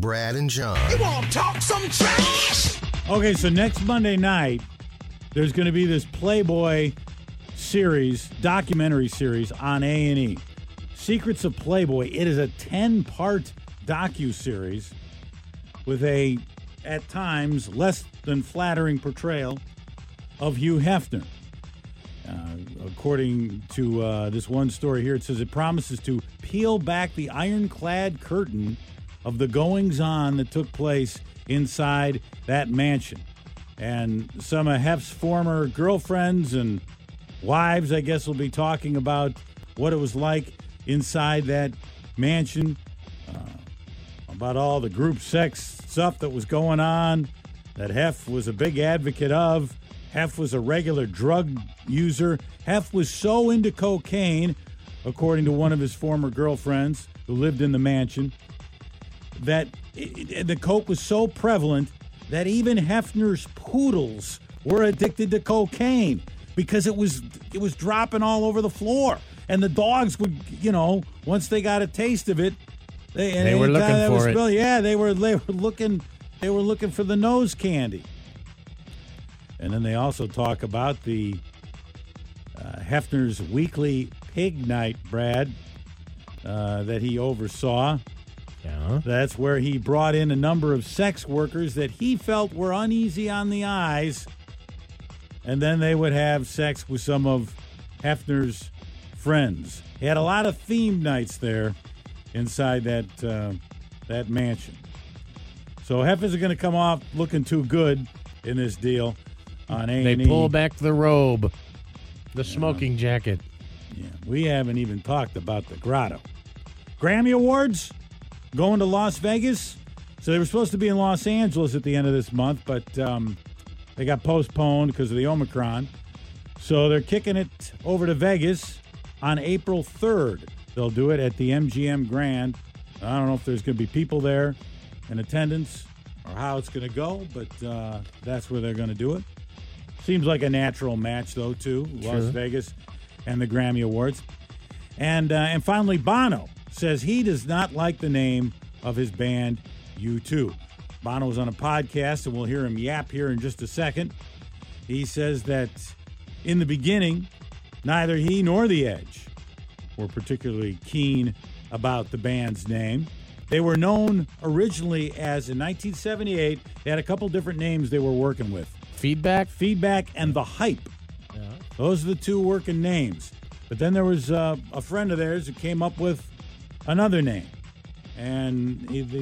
Brad and John. You want to talk some trash? Okay, so next Monday night, there's going to be this Playboy series, documentary series on A&E. Secrets of Playboy. It is a 10-part docuseries with a, at times, less than flattering portrayal of Hugh Hefner. According to this one story here, it says it promises to peel back the ironclad curtain of the goings-on that took place inside that mansion. And some of Hef's former girlfriends and wives, I guess, will be talking about what it was like inside that mansion, about all the group sex stuff that was going on, that Hef was a big advocate of. Hef was a regular drug user. Hef was so into cocaine, according to one of his former girlfriends who lived in the mansion, that the coke was so prevalent that even Hefner's poodles were addicted to cocaine because it was dropping all over the floor. And the dogs would, once they got a taste of it, they were looking for it. Yeah, they were looking for the nose candy. And then they also talk about the Hefner's weekly pig night, Brad, that he oversaw. Yeah. That's where he brought in a number of sex workers that he felt were uneasy on the eyes, and then they would have sex with some of Hefner's friends. He had a lot of themed nights there inside that mansion. So Hef isn't going to come off looking too good in this deal on A&E. They pull back the robe, the smoking jacket. Yeah, we haven't even talked about the Grotto. Grammy Awards going to Las Vegas. So they were supposed to be in Los Angeles at the end of this month, but they got postponed because of the Omicron. So they're kicking it over to Vegas on April 3rd. They'll do it at the MGM Grand. I don't know if there's going to be people there in attendance or how it's going to go, but that's where they're going to do it. Seems like a natural match, though, too, Las Vegas and the Grammy Awards. And finally, Bono says he does not like the name of his band, U2. Bono was on a podcast, and we'll hear him yap here in just a second. He says that in the beginning, neither he nor The Edge were particularly keen about the band's name. They were known originally as, in 1978, they had a couple different names they were working with. Feedback and The Hype. Yeah. Those are the two working names. But then there was a friend of theirs who came up with another name. And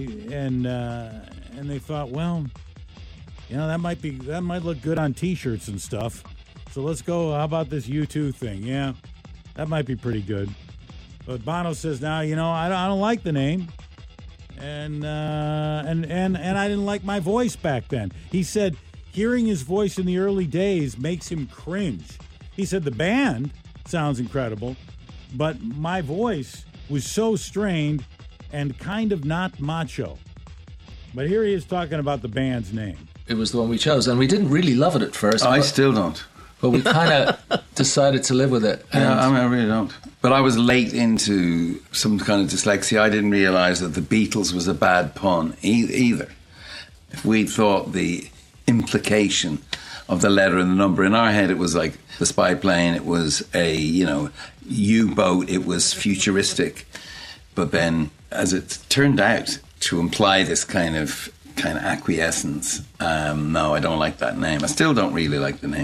they thought, well, that might look good on T-shirts and stuff. So let's go. How about this U2 thing? Yeah, that might be pretty good. But Bono says now, I don't like the name, and I didn't like my voice back then. He said hearing his voice in the early days makes him cringe. He said the band sounds incredible, but my voice was so strained and kind of not macho. But here he is talking about the band's name. It was the one we chose, and we didn't really love it at first. I still don't. But we kind of decided to live with it. Yeah, I really don't. But I was late into some kind of dyslexia. I didn't realise that the Beatles was a bad pun either. If we thought the implication of the letter and the number, in our head it was like the spy plane, it was a, U-boat, it was futuristic. But then, as it turned out to imply this kind of acquiescence, no, I don't like that name. I still don't really like the name.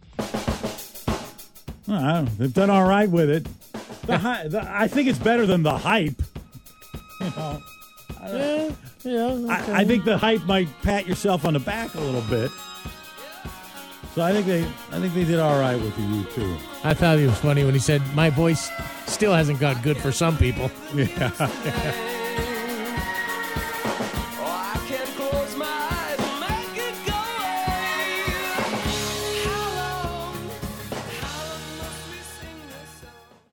They've done all right with it. I think it's better than The Hype. Okay. I think The Hype might pat yourself on the back a little bit. So I think they did all right with the U2. I thought it was funny when he said, my voice still hasn't got good for some people. Yeah.